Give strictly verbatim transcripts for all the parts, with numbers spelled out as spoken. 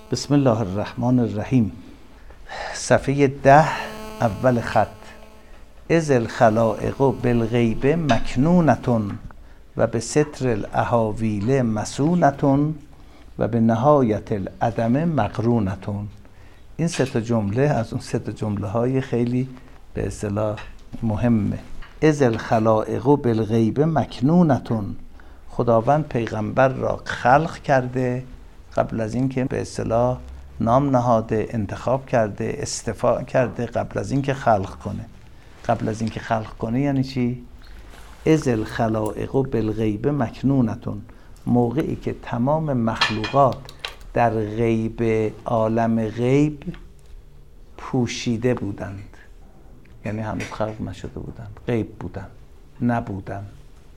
بسم الله الرحمن الرحیم. صفحه ده، اول خط. اذ الخلائق بالغیب مکنونتون و به ستر الاحاویل مسونتون و به نهایت العدم مقرونتون. این سه تا جمله از اون سه تا جمله های خیلی به اصطلاح مهمه. اذ الخلائق بالغیب مکنونتون، خداوند پیغمبر را خلق کرده قبل از اینکه به اصطلاح نام نهاده، انتخاب کرده، اصطفا کرده قبل از اینکه خلق کنه. قبل از اینکه خلق کنه یعنی چی؟ اذ الخلائق بالغیب مکنونتون، موقعی که تمام مخلوقات در غیب، عالم غیب پوشیده بودند، یعنی هنوز خلق نشده بودند، غیب بودند، نبودند.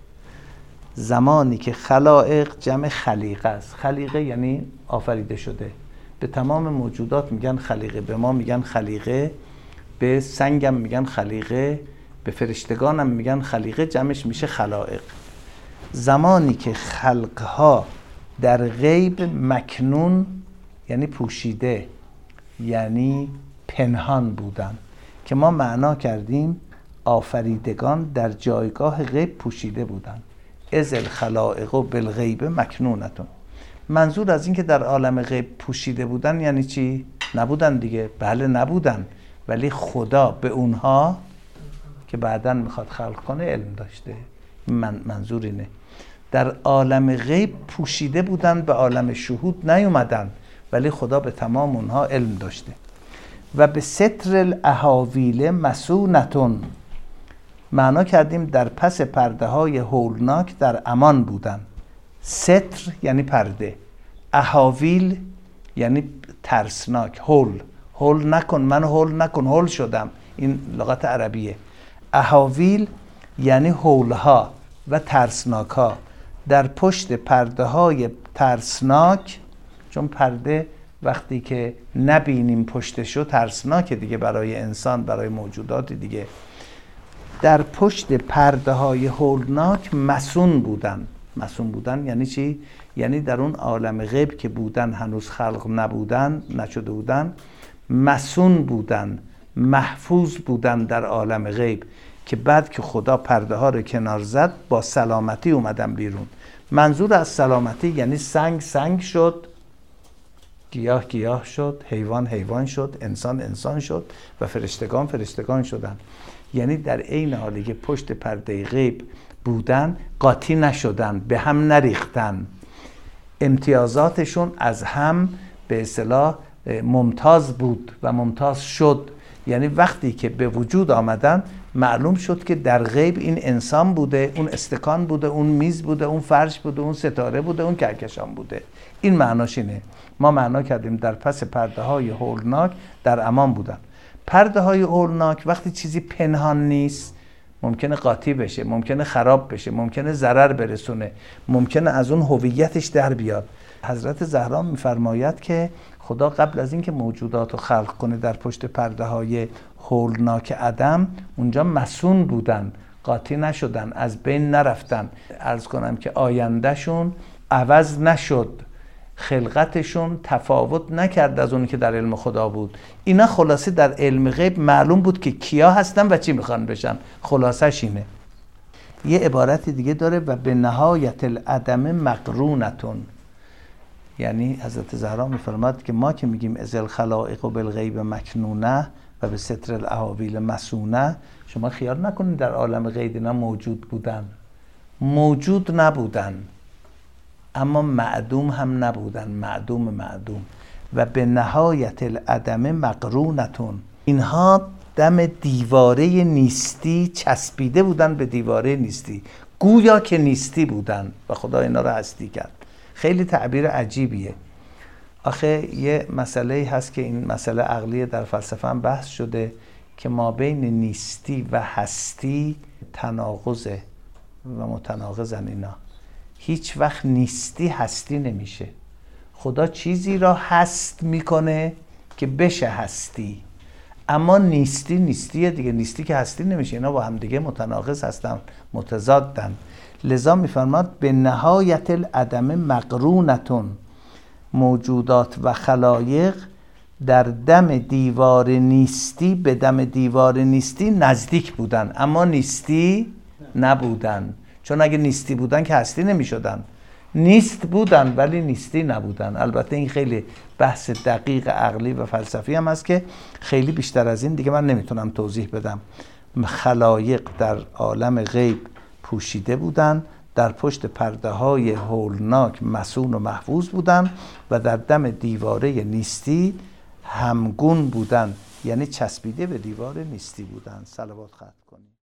زمانی که خلائق جمع خلیقه است. خلیقه یعنی آفریده شده. به تمام موجودات میگن خلیقه، به ما میگن خلیقه، به سنگم میگن خلیقه، به فرشتگانم میگن خلیقه، جمعش میشه خلائق. زمانی که خلقها در غیب مکنون یعنی پوشیده، یعنی پنهان بودن، که ما معنا کردیم آفریدگان در جایگاه غیب پوشیده بودن. اذ الخلائق بالغیب مکنونتون. منظور از این که در عالم غیب پوشیده بودن یعنی چی؟ نبودن دیگه. بله نبودن، ولی خدا به اونها که بعداً میخواد خلق کنه علم داشته. من منظور اینه، در عالم غیب پوشیده بودن، به عالم شهود نیومدن، ولی خدا به تمام اونها علم داشته. و به ستر الاحاویل مسونتون، معنا کردیم در پس پرده های هولناک در امان بودن. ستر یعنی پرده، احاویل یعنی ترسناک. هول، هول نکن، من هول نکن، هول شدم، این لغت عربیه. احاویل یعنی هولها و ترسناک ها، در پشت پرده های ترسناک. چون پرده وقتی که نبینیم پشتشو ترسناکه دیگه برای انسان، برای موجودات دیگه. در پشت پرده های هولناک مسون بودن. مسون بودن یعنی چی؟ یعنی در اون عالم غیب که بودن، هنوز خلق نبودن، نشده بودن، مسون بودن، محفوظ بودن در عالم غیب، که بعد که خدا پرده ها رو کنار زد با سلامتی اومدن بیرون. منظور از سلامتی یعنی سنگ سنگ شد، گیاه گیاه شد، حیوان حیوان شد، انسان انسان شد و فرشتگان فرشتگان شدن. یعنی در عین حالی که پشت پرده غیب بودن قاطی نشدن، به هم نریختن، امتیازاتشون از هم به اصطلاح ممتاز بود و ممتاز شد. یعنی وقتی که به وجود آمدن معلوم شد که در غیب این انسان بوده، اون استکان بوده، اون میز بوده، اون فرش بوده، اون ستاره بوده، اون کهکشان بوده. این معناش اینه. ما معنا کردیم در پس پرده های هولناک در امان بودن. پرده های هولناک وقتی چیزی پنهان نیست ممکنه قاطی بشه، ممکنه خراب بشه، ممکنه ضرر برسونه، ممکنه از اون هویتش در بیاد. حضرت زهرا میفرماید که خدا قبل از اینکه موجودات رو خلق کنه در پشت پرده های هولناک عدم اونجا مسون بودن، قاطی نشدن، از بین نرفتن. عرض کنم که آیندهشون عوض نشد، خلقتشون تفاوت نکرد از اون که در علم خدا بود. اینا خلاصه در علم غیب معلوم بود که کیا هستن و چی میخوان بشن. خلاصش اینه. یه عبارت دیگه داره و به نهایت العدم مقرونتون، یعنی حضرت زهرا میفرماد که ما که میگیم اذ الخلائق بالغیب مکنونه و به ستر الاحاویل مسونه، شما خیال نکنید در عالم غیب اینا موجود بودن. موجود نبودن، اما معدوم هم نبودن، معدوم معدوم. و به نهایت العدم مقرونتون، اینها دم دیواره نیستی چسبیده بودن، به دیواره نیستی، گویا که نیستی بودن و خدا اینا رو هستی کرد. خیلی تعبیر عجیبیه. آخه یه مسئله هست که این مسئله عقلیه، در فلسفه هم بحث شده که ما بین نیستی و هستی تناقضه و متناقضن اینا. هیچ وقت نیستی هستی نمیشه. خدا چیزی را هست میکنه که بشه هستی، اما نیستی نیستیه دیگه. نیستی که هستی نمیشه. اینا با هم دیگه متناقض هستن، متضادن. لذا میفرماد به نهایت العدم مقرونتون، موجودات و خلایق در دم دیوار نیستی به دم دیوار نیستی نزدیک بودن، اما نیستی نبودن. چون اگه نیستی بودن که هستی نمی شدن. نیست بودن ولی نیستی نبودن. البته این خیلی بحث دقیق عقلی و فلسفی هم هست که خیلی بیشتر از این دیگه من نمیتونم توضیح بدم. خلایق در عالم غیب پوشیده بودن، در پشت پرده های هولناک مصون و محفوظ بودن و در دم دیواره نیستی همگون بودن، یعنی چسبیده به دیوار نیستی بودن. صلوات ختم کنید.